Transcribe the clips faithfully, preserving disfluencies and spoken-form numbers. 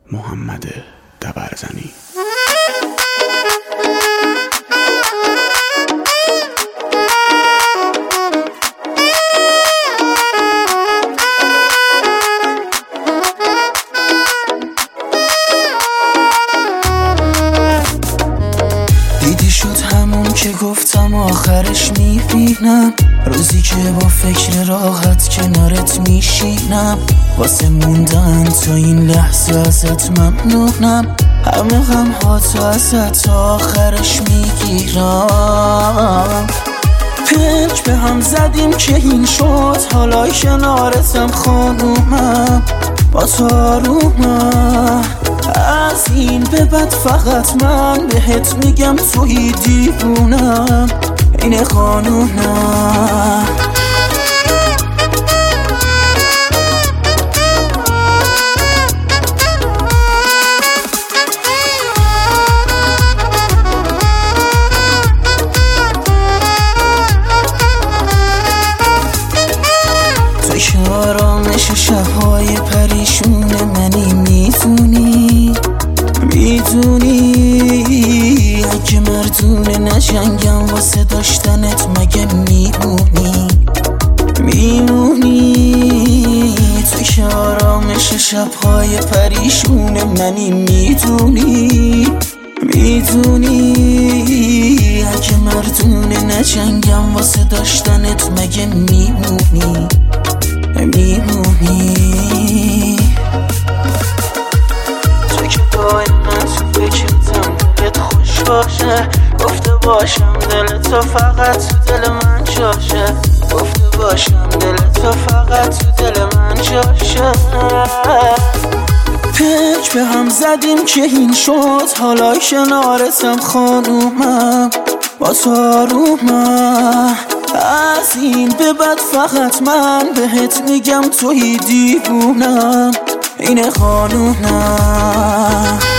محمد دبرزنی. دیدی شد همون که گفتم آخرش میبینم، روزی که با فکر راحت کنارت میشینم، واسه موندن تا این لحظه ازت ممنونم، همه غم ها تو ازت تا آخرش میگیرم. پنج به هم زدیم که این شد، حالا کنارتم خانومم، با تو آرومم، از این به بعد فقط من بهت میگم توی دیوونم، این قانونم. توی که آرامش شبهای پریشون منی، میدونی میدونی اگه مردونه نجنگم واسه داشتنت مگه میمونی میمونی توی که آرامش شبهای پریشون منی، میدونی میدونی اگه مردونه نجنگم واسه داشتنت مگه میمونی میمونی تو که باید من تو فکرتم، دلت خوش باشه، گفته باشم دلت تو فقط تو دل من جاشه، گفته باشم دلت تو فقط تو دل من جاشه. پنج به هم زدیم که این شد، حالا کنارتم خانومم، با تو آرومم، از این به بعد فقط من بهت میگم توی دیوونم، این قانونم.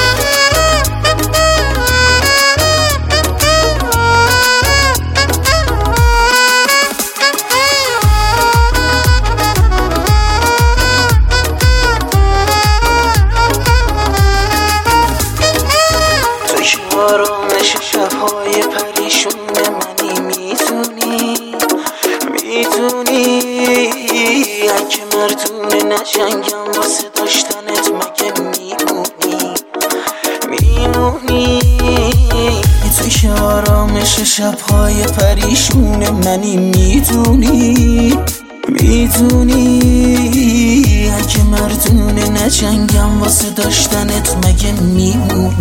توی که آرامش شبهای پریشون منی، میدونی میدونی اگه مردونه نجنگم واسه داشتنت مگه میمونی میمونی توی که آرامش شبهای پریشون منی، میدونی میدونی اگه مردونه نجنگم واسه داشتنت مگه میمونی